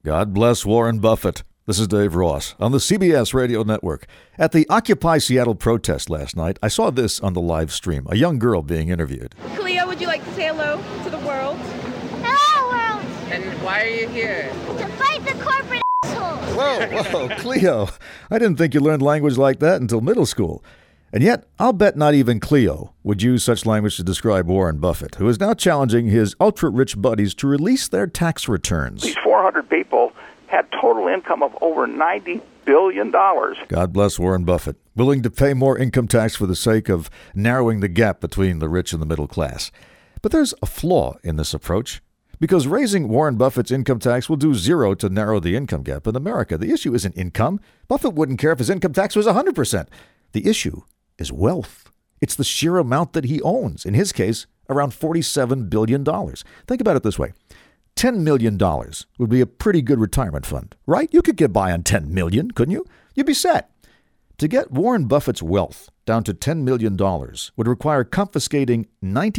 God bless Warren Buffett. This is Dave Ross on the CBS Radio Network. At the Occupy Seattle protest last night, I saw this on the live stream, a young girl being interviewed. Cleo, would you like to say hello to the world? Hello, world! And why are you here? To fight the corporate assholes! Whoa, Cleo. I didn't think you learned language like that until middle school. And yet, I'll bet not even Cleo would use such language to describe Warren Buffett, who is now challenging his ultra-rich buddies to release their tax returns. These 400 people had total income of over $90 billion. God bless Warren Buffett, willing to pay more income tax for the sake of narrowing the gap between the rich and the middle class. But there's a flaw in this approach, because raising Warren Buffett's income tax will do zero to narrow the income gap in America. The issue isn't income. Buffett wouldn't care if his income tax was 100%. The issue is wealth. It's the sheer amount that he owns. In his case, around $47 billion. Think about it this way. $10 million would be a pretty good retirement fund, right? You could get by on $10 million, couldn't you? You'd be set. To get Warren Buffett's wealth down to $10 million would require confiscating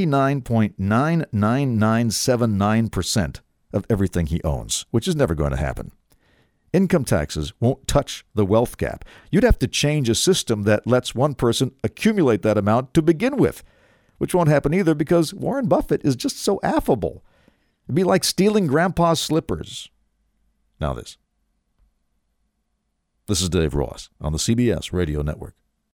99.99979% of everything he owns, which is never going to happen. Income taxes won't touch the wealth gap. You'd have to change a system that lets one person accumulate that amount to begin with, which won't happen either because Warren Buffett is just so affable. It'd be like stealing Grandpa's slippers. Now this. This is Dave Ross on the CBS Radio Network.